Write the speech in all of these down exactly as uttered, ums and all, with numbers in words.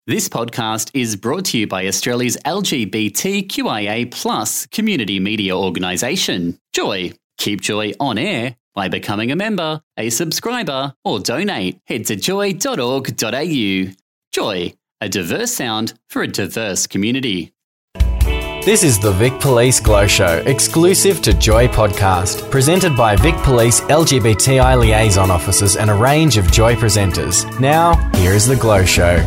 This podcast is brought to you by Australia's L G B T Q I A plus community media organisation, Joy. Keep Joy on air by becoming a member, a subscriber, or donate. Head to joy dot org dot a u. Joy, a diverse sound for a diverse community. This is the Vic Police Glow Show, exclusive to Joy Podcast, presented by Vic Police L G B T I liaison officers and a range of Joy presenters. Now, here is the Glow Show.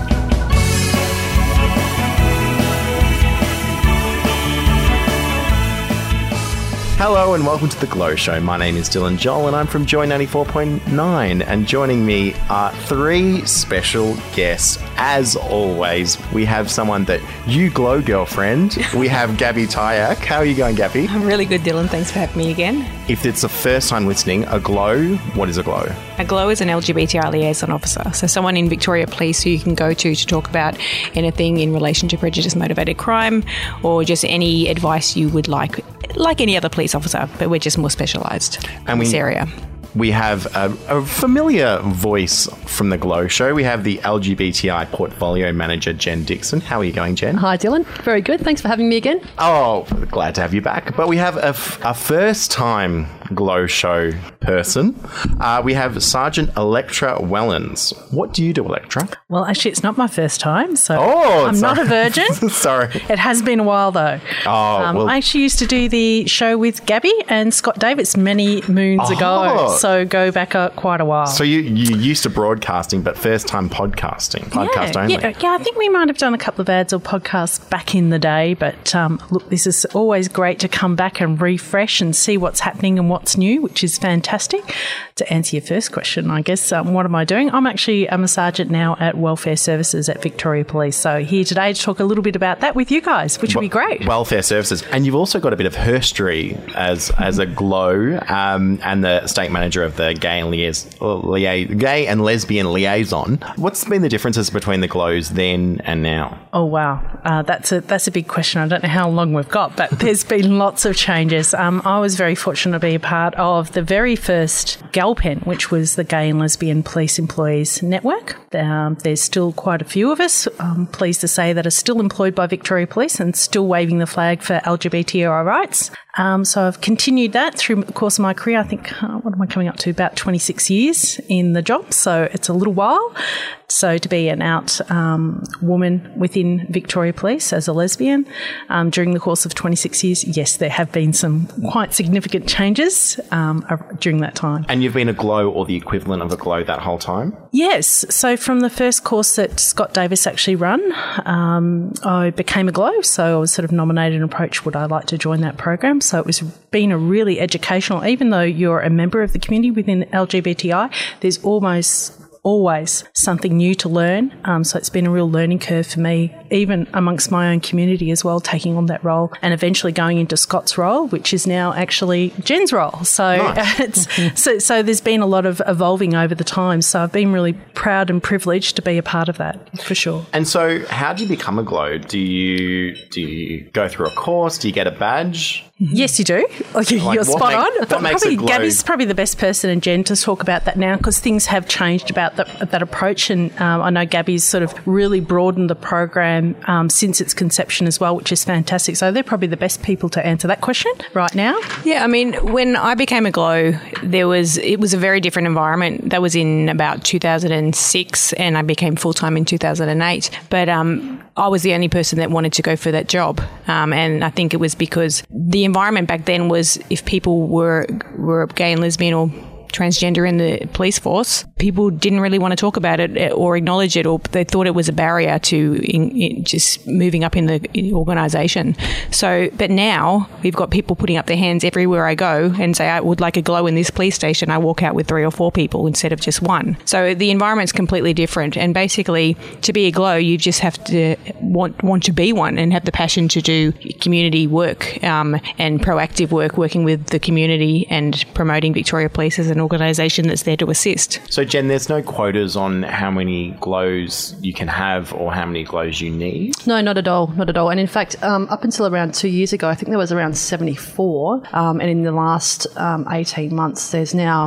Hello and welcome to The Glow Show. My name is Dylan Joel and I'm from Joy ninety-four point nine, and joining me are three special guests. As always, we have someone that you glow, girlfriend. We have Gabby Tyack. How are you going, Gabby? I'm really good, Dylan. Thanks for having me again. If it's the first time listening, a glow, what is a glow? A glow is an L G B T I liaison officer, so someone in Victoria Police who you can go to to talk about anything in relation to prejudice-motivated crime or just any advice you would like, like any other police officer, but we're just more specialised in this area. We have a, a familiar voice from The Glow Show. We have the L G B T I Portfolio Manager, Jen Dixon. How are you going, Jen? Hi, Dylan. Very good. Thanks for having me again. Oh, glad to have you back. But we have a, f- a first-time Glow Show person. Uh, we have Sergeant Electra Wellens. What do you do, Electra? Well, actually, it's not my first time, so oh, I'm sorry. not a virgin. Sorry. It has been a while, though. Oh, um, well. I actually used to do the show with Gabby and Scott Davis many moons Oh. ago, so go back uh, quite a while. So you, you used to broadcasting, but first-time podcasting, podcast yeah, only. Yeah, yeah, I think we might have done a couple of ads or podcasts back in the day, but um, look, this is always great to come back and refresh and see what's happening and what's new, which is fantastic. To answer your first question, I guess, um, what am I doing? I'm actually I'm a sergeant now at Welfare Services at Victoria Police, so here today to talk a little bit about that with you guys, which would be great. Welfare Services. And you've also got a bit of history as as a glow um, and the state manager of the Gay and Liais, lia- Gay and Lesbian Liaison. What's been the differences between the glows then and now? Oh, wow. Uh, that's a that's a big question. I don't know how long we've got, but there's been lots of changes. Um, I was very fortunate to be a part of the very first GALPEN, which was the Gay and Lesbian Police Employees Network. Um, there's still quite a few of us, I'm pleased to say, that are still employed by Victoria Police and still waving the flag for L G B T I rights. Um, so I've continued that through the course of my career. I think, uh, what am I coming up to? About twenty-six years in the job. So it's a little while. So to be an out um, woman within Victoria Police as a lesbian um, during the course of twenty-six years, yes, there have been some quite significant changes um, during that time. And you've been a glow or the equivalent of a glow that whole time? Yes. So from the first course that Scott Davis actually run, um, I became a glow. So I was sort of nominated and approached, would I like to join that program? So it was been a really educational, even though you're a member of the community within L G B T I, there's almost always something new to learn. Um, so it's been a real learning curve for me, even amongst my own community as well, taking on that role and eventually going into Scott's role, which is now actually Jen's role. So nice. it's so, so there's been a lot of evolving over the time. So I've been really proud and privileged to be a part of that, for sure. And so how do you become a glow? Do you do you go through a course? Do you get a badge? Yes, you do. Like, you're Like, what spot make- on. what But makes probably a glow? Gabby's probably the best person and Jen to talk about that now, because things have changed about the, that approach. And um, I know Gabby's sort of really broadened the program um, since its conception as well, which is fantastic. So they're probably the best people to answer that question right now. Yeah, I mean, when I became a glow, there was it was a very different environment. That was in about two thousand six, and I became full-time in two thousand eight. But um, I was the only person that wanted to go for that job. Um, and I think it was because the environment back then was, if people were were gay and lesbian or transgender in the police force, people didn't really want to talk about it or acknowledge it, or they thought it was a barrier to in, in just moving up in the organisation. So, but now we've got people putting up their hands everywhere I go and say, I would like a glow in this police station. I walk out with three or four people instead of just one. So the environment's completely different. And basically, to be a glow, you just have to want want to be one and have the passion to do community work um, and proactive work, working with the community and promoting Victoria Police as an organisation that's there to assist. So, Jen, there's no quotas on how many glows you can have or how many glows you need? No, not at all, not at all. And in fact, um, up until around two years ago, I think there was around seventy-four. Um, and in the last um, eighteen months, there's now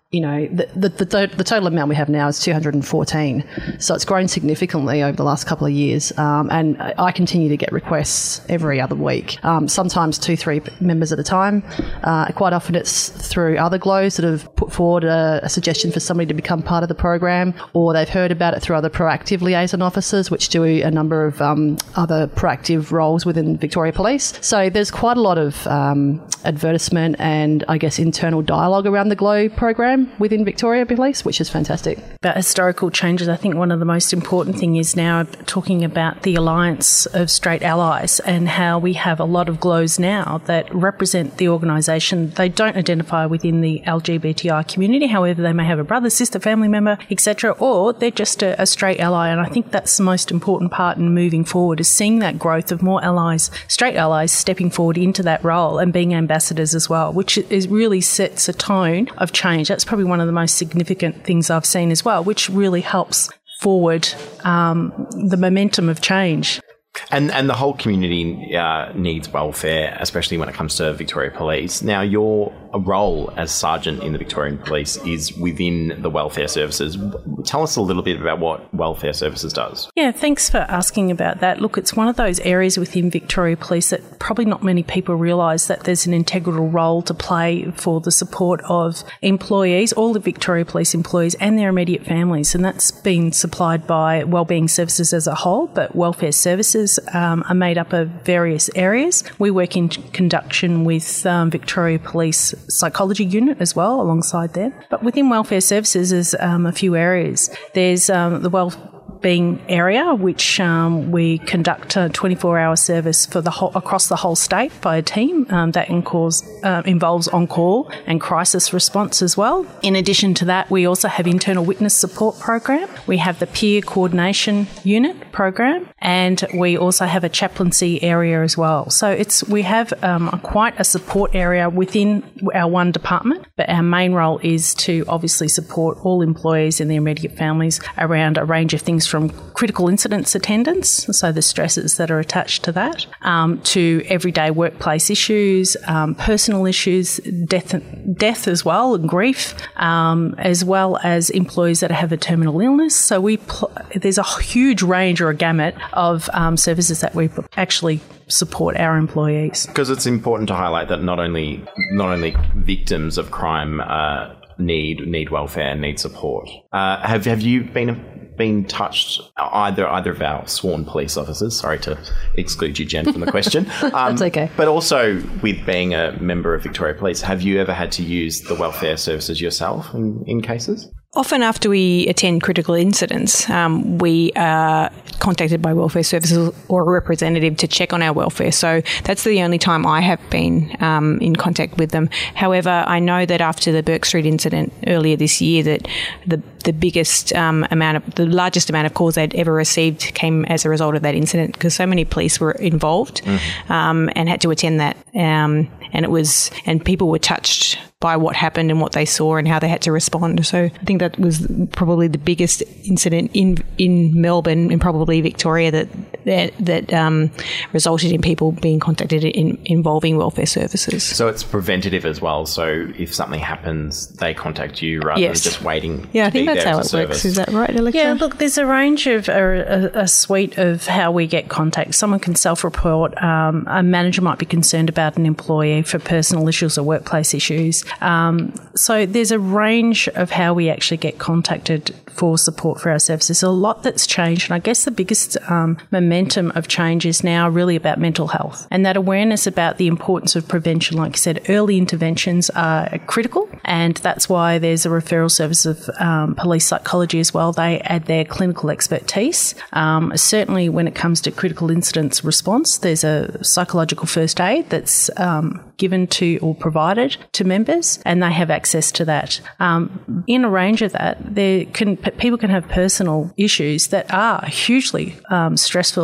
you know, the, the, the, the total amount we have now is two hundred fourteen. So it's grown significantly over the last couple of years. Um, and I continue to get requests every other week, um, sometimes two, three members at a time. Uh, quite often it's through other GLOWs that have put forward a, a suggestion for somebody to become part of the program, or they've heard about it through other proactive liaison officers, which do a number of um, other proactive roles within Victoria Police. So there's quite a lot of um, advertisement and, I guess, internal dialogue around the GLOW program within Victoria Police, which is fantastic. About historical changes, I think one of the most important thing is now talking about the Alliance of Straight Allies and how we have a lot of GLOWs now that represent the organisation. They don't identify within the L G B T I community, however they may have a brother, sister, family member, et cetera, or they're just a, a straight ally, and I think that's the most important part in moving forward, is seeing that growth of more allies, straight allies, stepping forward into that role and being ambassadors as well, which is really sets a tone of change. That's probably one of the most significant things I've seen as well, which really helps forward um, the momentum of change. And and the whole community uh, needs welfare, especially when it comes to Victoria Police. Now, your role as Sergeant in the Victorian Police is within the Welfare Services. Tell us a little bit about what Welfare Services does. Yeah, thanks for asking about that. Look, it's one of those areas within Victoria Police that probably not many people realise that there's an integral role to play for the support of employees, all the Victoria Police employees and their immediate families. And that's been supplied by Wellbeing Services as a whole, but Welfare Services um, are made up of various areas. We work in conjunction with um, Victoria Police Psychology Unit as well, alongside them. But within Welfare Services, there's um, a few areas. There's um, the well being area, which um, we conduct a twenty-four hour service for the whole, across the whole state by a team um, that includes, uh, involves on-call and crisis response as well. In addition to that, we also have internal witness support program. We have the peer coordination unit program, and we also have a chaplaincy area as well. So it's we have um, a, quite a support area within our one department, but our main role is to obviously support all employees and their immediate families around a range of things, from critical incidents attendance, so the stresses that are attached to that, um, to everyday workplace issues, um, personal issues, death, death as well, and grief, um, as well as employees that have a terminal illness. So we pl- there's a huge range or a gamut of um, services that we actually support our employees. Because it's important to highlight that not only not only victims of crime uh, need need welfare and need support. Uh, have have you been been touched, either either of our sworn police officers, sorry to exclude you, Jen, from the question. Um, That's okay. But also, with being a member of Victoria Police, have you ever had to use the welfare services yourself in, in cases? Often after we attend critical incidents, um, we are contacted by Welfare Services or a representative to check on our welfare. So that's the only time I have been um, in contact with them. However, I know that after the Burke Street incident earlier this year, that the the biggest um, amount of, the largest amount of calls they'd ever received came as a result of that incident, because so many police were involved mm-hmm. um, and had to attend that. Um, and it was, and people were touched by what happened and what they saw and how they had to respond. So I think that was probably the biggest incident in in Melbourne and probably Victoria that that, that um, resulted in people being contacted in, involving welfare services. So it's preventative as well. So if something happens, they contact you rather yes. than just waiting. Yeah, to I think be that's there how as it a works. service. Is that right, Alexa? Yeah, look, there's a range of a, a, a suite of how we get contact. Someone can self-report. Um, a manager might be concerned about an employee for personal issues or workplace issues. Um, so there's a range of how we actually get contacted for support for our services. A lot that's changed, and I guess the biggest um, momentum of change is now really about mental health, and that awareness about the importance of prevention. Like I said, early interventions are critical, and that's why there's a referral service of um, police psychology as well. They add their clinical expertise. Um, certainly when it comes to critical incidents response, there's a psychological first aid that's um, given to or provided to members, and they have access to that. Um, in a range of that, there can people can have personal issues that are hugely um, stressful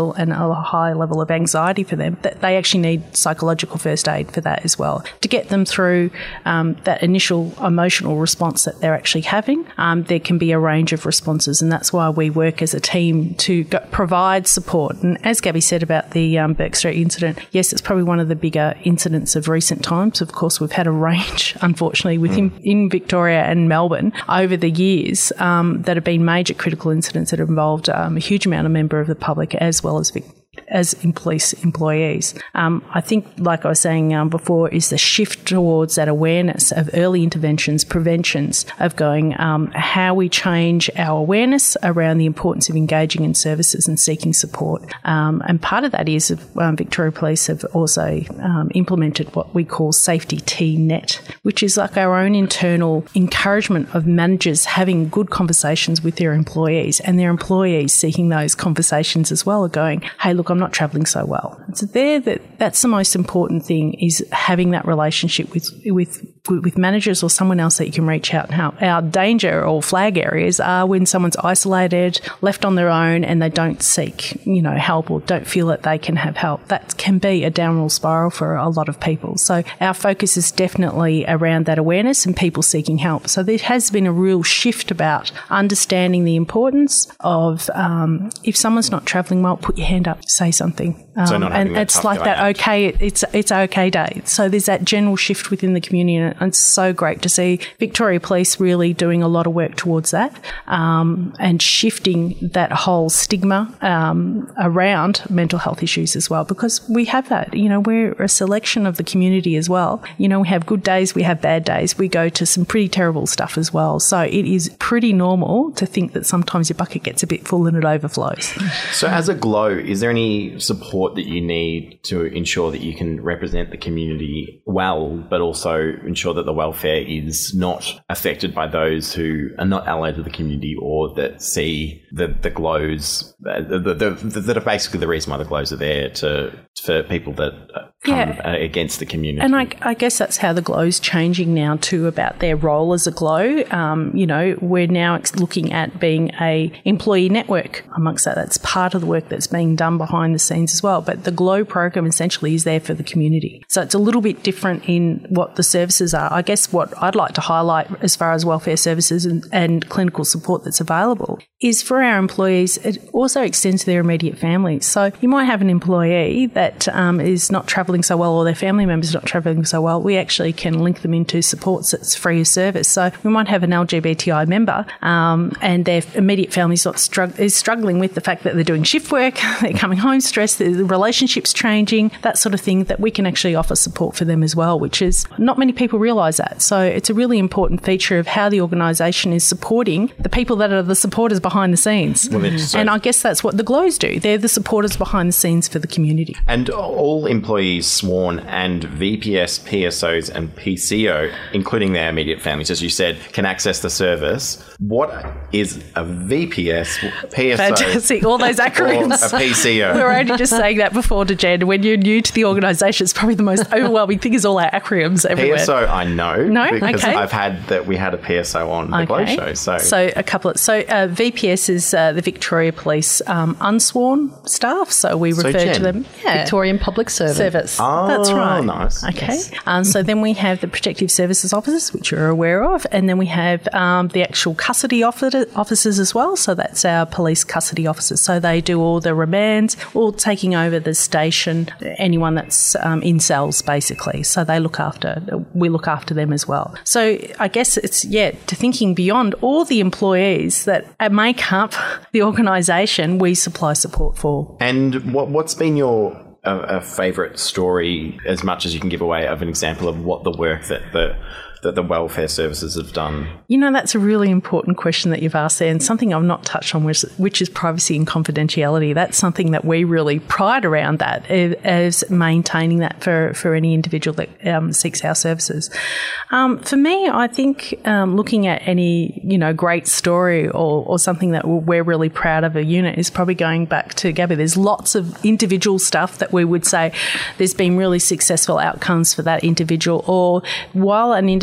stressful and a high level of anxiety for them, that they actually need psychological first aid for that as well, to get them through um, that initial emotional response that they're actually having. Um, there can be a range of responses, and that's why we work as a team to go, provide support. And as Gabby said about the um, Bourke Street incident, yes, it's probably one of the bigger incidents of recent times. Of course, we've had a range, unfortunately, within mm. in Victoria and Melbourne over the years um, that have been major critical incidents that have involved um, a huge amount of member of the public as well as Vic- as in police employees. Um, I think, like I was saying um, before, is the shift towards that awareness of early interventions, preventions, of going um, how we change our awareness around the importance of engaging in services and seeking support. Um, and part of that is um, Victoria Police have also um, implemented what we call Safety T-Net, which is like our own internal encouragement of managers having good conversations with their employees, and their employees seeking those conversations as well, of going, hey, look, I'm not travelling so well. So there, that that's the most important thing, is having that relationship with with with managers or someone else that you can reach out and help. Our danger or flag areas are when someone's isolated, left on their own, and they don't seek, you know, help or don't feel that they can have help. That can be a downward spiral for a lot of people. So our focus is definitely around that awareness and people seeking help. So there has been a real shift about understanding the importance of um, if someone's not travelling well, put your hand up, say something. Um, so not and it's like that out. okay, it's it's okay day. So there's that general shift within the community, and it's so great to see Victoria Police really doing a lot of work towards that um, and shifting that whole stigma um, around mental health issues as well, because we have that. You know, we're a selection of the community as well. You know, we have good days, we have bad days, we go to some pretty terrible stuff as well. So it is pretty normal to think that sometimes your bucket gets a bit full and it overflows. So as a Glow, is there any support that you need to ensure that you can represent the community well, but also ensure that the welfare is not affected by those who are not allied to the community or that see the, the Glows, uh, the, the, the, that are basically the reason why the Glows are there, to for people that come yeah. against the community? And I, I guess that's how the Glow's changing now too, about their role as a Glow. Um, you know, we're now looking at being a employee network amongst that. That's part of the work that's being done behind the scenes as well. But the Glow program essentially is there for the community. So it's a little bit different in what the services are. I guess what I'd like to highlight as far as welfare services and, and clinical support that's available is for our employees, it also extends to their immediate families. So you might have an employee that um, is not travelling so well, or their family member's not travelling so well. We actually can link them into supports that's free of service. So we might have an L G B T I member um, and their immediate family's not strugg- is struggling with the fact that they're doing shift work, they're coming home stressed, the relationship's changing, that sort of thing, that we can actually offer support for them as well, which is not many people realise that. So it's a really important feature of how the organisation is supporting the people that are the supporters behind the scenes. Well, so and I guess that's what the Glows do. They're the supporters behind the scenes for the community. And all employees sworn and V P S, P S Os and P C O, including their immediate families, as you said, can access the service. What is a V P S, P S O? Fantastic. All those acronyms. Or a P C O. We were only just saying that before to Jen. When you're new to the organisation, it's probably the most overwhelming thing is all our acronyms everywhere. P S O, I know. No? Because okay. I've had that we had a P S O on the okay. Glow show. So, so a couple of, so uh, V P S is uh, the Victoria Police um, unsworn staff. So we so refer Jen, to them. Yeah. Victorian Public Service. Service. Oh, that's right. Nice. Okay. Yes. Um, so then we have the Protective Services Officers, which you're aware of, and then we have um, the actual custody officers as well. So that's our police custody officers. So they do all the remands, all taking over the station, anyone that's um, in cells basically. So they look after, we look after them as well. So I guess it's, yeah, to thinking beyond all the employees that make up the organisation, we supply support for. And what, what's been your a, a favourite story, as much as you can give away, of an example of what the work that the that the welfare services have done? You know, that's a really important question that you've asked there, and something I've not touched on, which, which is privacy and confidentiality. That's something that we really pride around, that as maintaining that for, for any individual that um, seeks our services. Um, for me, I think um, looking at any, you know, great story or, or something that we're really proud of a unit is probably going back to Gabby. There's lots of individual stuff that we would say there's been really successful outcomes for that individual, or while an individual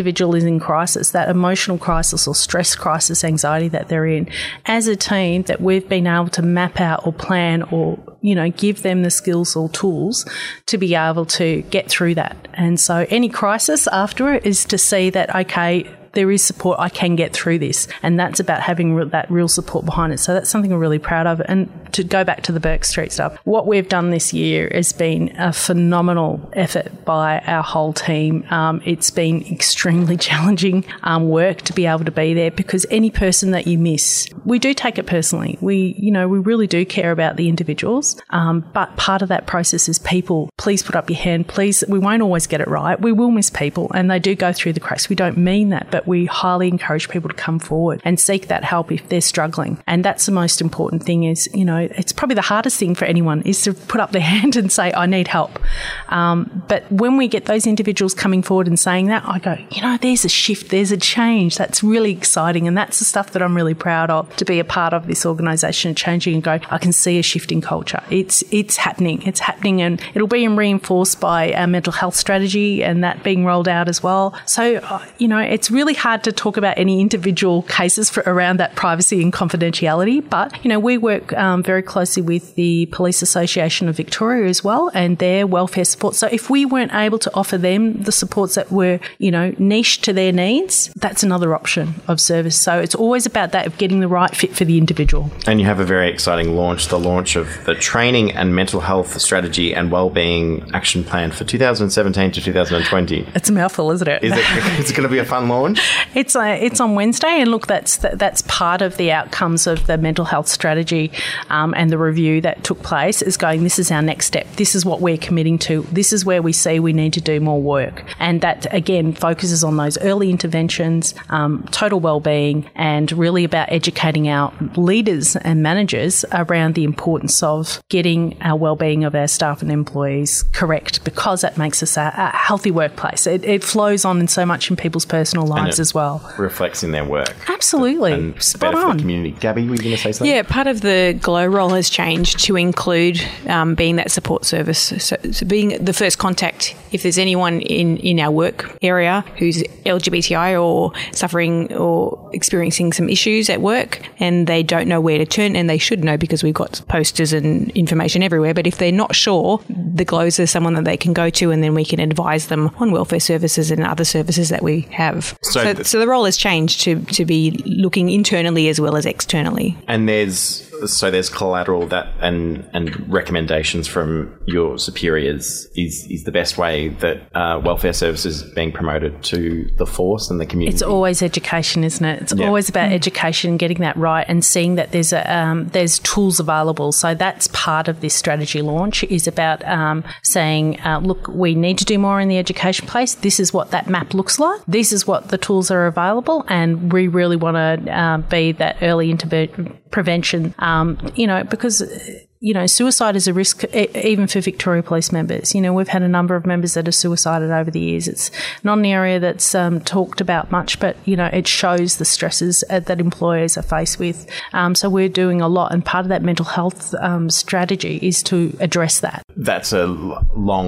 individual is in crisis, that emotional crisis or stress crisis anxiety that they're in, as a team that we've been able to map out or plan or, you know, give them the skills or tools to be able to get through that. And so any crisis after it is to see that, okay, there is support, I can get through this. And that's about having re- that real support behind it. So that's something we're really proud of. And to go back to the Burke Street stuff, what we've done this year has been a phenomenal effort by our whole team. Um, it's been extremely challenging um, work to be able to be there, because any person that you miss, we do take it personally. We, you know, we really do care about the individuals. Um, but part of that process is people. Please put up your hand. Please, we won't always get it right. We will miss people, and they do go through the cracks. We don't mean that, but we highly encourage people to come forward and seek that help if they're struggling. And that's the most important thing is, you know, it's probably the hardest thing for anyone is to put up their hand and say, I need help. Um, but when we get those individuals coming forward and saying that, I go, you know, there's a shift, there's a change. That's really exciting. And that's the stuff that I'm really proud of, to be a part of this organisation, changing and go, I can see a shift in culture. It's, it's happening. It's happening, and it'll be reinforced by our mental health strategy and that being rolled out as well. So, uh, you know, it's really hard to talk about any individual cases for around that privacy and confidentiality, but you know, we work um, very closely with the Police Association of Victoria as well and their welfare support. So if we weren't able to offer them the supports that were, you know, niche to their needs, that's another option of service. So it's always about that, of getting the right fit for the individual. And you have a very exciting launch, the launch of the Training and Mental Health Strategy and Wellbeing Action Plan for two thousand seventeen to two thousand twenty. It's a mouthful, isn't it? Is it, is it going to be a fun launch? It's uh, it's on Wednesday, and look, that's that's part of the outcomes of the mental health strategy um, and the review that took place. Is going, this is our next step. This is what we're committing to. This is where we see we need to do more work, and that again focuses on those early interventions, um, total wellbeing, and really about educating our leaders and managers around the importance of getting our wellbeing of our staff and employees correct, because that makes us a, a healthy workplace. It, it flows on in so much in people's personal lives as well. Reflects in their work. Absolutely. And Spot better for on. the community. Gabby, were you going to say something? Yeah, part of the Glow role has changed to include um, being that support service. So, so being the first contact, if there's anyone in, in our work area who's L G B T I or suffering or experiencing some issues at work and they don't know where to turn, and they should know because we've got posters and information everywhere, but if they're not sure, the Glows are someone that they can go to, and then we can advise them on welfare services and other services that we have. So, So, th- so the role has changed to, to be looking internally as well as externally. And there's so there's collateral that and and recommendations from your superiors is is the best way that uh, welfare services is being promoted to the force and the community. It's always education, isn't it? It's Yeah. always about education, getting that right, and seeing that there's a um, there's tools available. So that's part of this strategy launch, is about um, saying, uh, look, we need to do more in the education place. This is what that map looks like. This is what the tools are available, and we really want to uh, be that early intervention prevention. Um, you know, because you know, suicide is a risk e- even for Victoria Police members. You know, we've had a number of members that have suicided over the years. It's not an area that's um, talked about much, but, you know, it shows the stresses uh, that employers are faced with. Um, so we're doing a lot, and part of that mental health um, strategy is to address that. That's a l-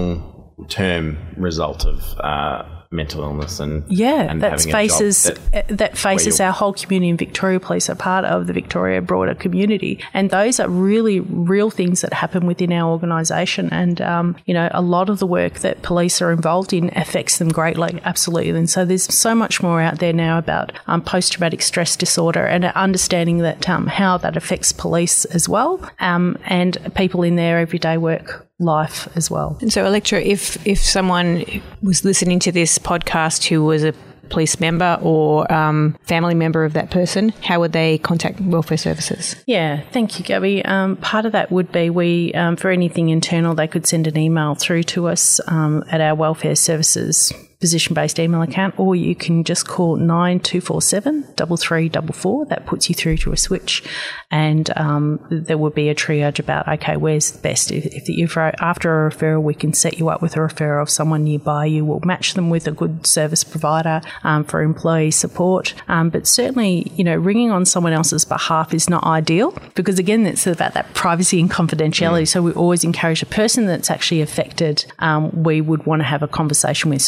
long-term result of uh, mental illness and Yeah, and that having faces a job that, that, that faces you're- our whole community, in Victoria Police are part of the Victoria broader community, and those are really real things that happen within our organisation. And um, you know, a lot of the work that police are involved in affects them greatly, absolutely. And so there's so much more out there now about um, post-traumatic stress disorder and understanding that um, how that affects police as well, um, and people in their everyday work life as well. And so, Electra, if if someone was listening to this podcast who was a police member or um, family member of that person, how would they contact welfare services? Yeah, thank you, Gabby. Um, part of that would be we, um, for anything internal, they could send an email through to us um, at our welfare services position-based email account, or you can just call nine two four seven, three three four four. That puts you through to a switch, and um, there will be a triage about, okay, where's the best? If, if, if after a referral, we can set you up with a referral of someone nearby you. We'll match them with a good service provider um, for employee support. Um, but certainly, you know, ringing on someone else's behalf is not ideal, because again, it's about that privacy and confidentiality. Mm. So we always encourage a person that's actually affected, um, we would want to have a conversation with. So if you ring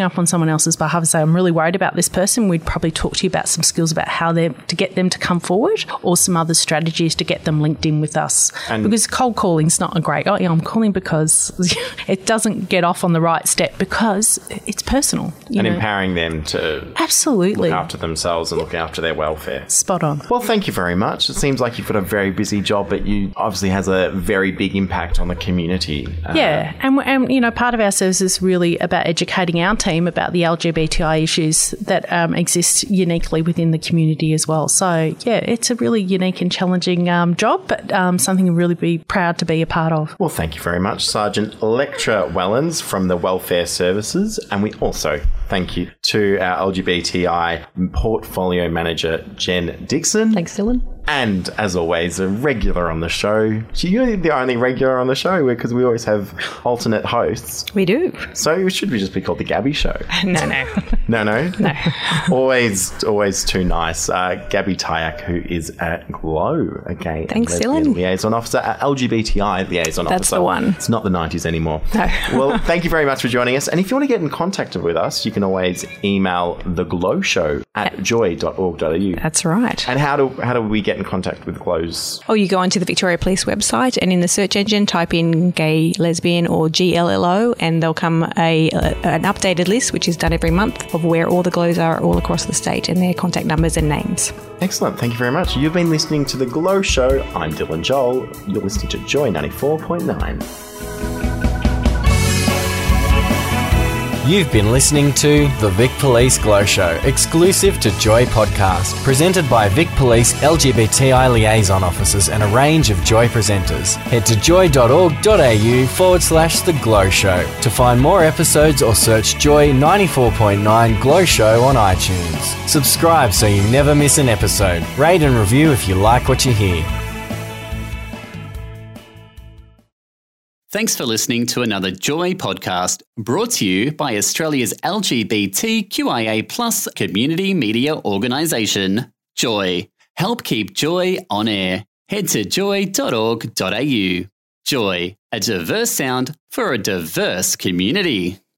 ring up on someone else's behalf and say, I'm really worried about this person, we'd probably talk to you about some skills about how they're to get them to come forward, or some other strategies to get them linked in with us. And because cold calling's not a great, oh yeah, I'm calling because it doesn't get off on the right step because it's personal. You and know? Empowering them to absolutely look after themselves and look after their welfare. Spot on. Well, thank you very much. It seems like you've got a very busy job, but you obviously has a very big impact on the community. Uh, yeah, and, and you know, part of our service is really about educating our team about the L G B T I issues that um, exist uniquely within the community as well. So, yeah, it's a really unique and challenging um, job, but um, something to really be proud to be a part of. Well, thank you very much, Sergeant Electra Wellens from the Welfare Services. And we also thank you to our L G B T I Portfolio Manager, Jen Dixon. Thanks, Dylan. And, as always, a regular on the show. You're the only regular on the show because we always have alternate hosts. We do. So it should just be called The Gabby Show. No, no. No, no? No. always, always too nice. Uh, Gabby Tyak, who is at GLOW, okay? Thanks, lesbian Dylan. Liaison Officer, uh, L G B T I Liaison That's Officer. the one. It's not the nineties anymore. No. Well, thank you very much for joining us. And if you want to get in contact with us, you can always email theglowshow at joy dot org dot a u. That's right. And how do how do we get in contact with GLOW's? Or you go onto the Victoria Police website and in the search engine type in gay, lesbian or G L L O and there'll come a, a an updated list which is done every month of where all the GLOWs are all across the state and their contact numbers and names. Excellent. Thank you very much. You've been listening to The GLOW Show. I'm Dylan Joel. You're listening to Joy ninety-four point nine. You've been listening to The Vic Police Glow Show, exclusive to Joy Podcast, presented by Vic Police L G B T I Liaison Officers and a range of Joy presenters. Head to joy dot org dot a u forward slash The Glow Show to find more episodes or search Joy ninety-four point nine Glow Show on iTunes. Subscribe so you never miss an episode. Rate and review if you like what you hear. Thanks for listening to another Joy podcast brought to you by Australia's L G B T Q I A plus community media organisation, Joy. Help keep Joy on air. Head to joy dot org dot a u. Joy, a diverse sound for a diverse community.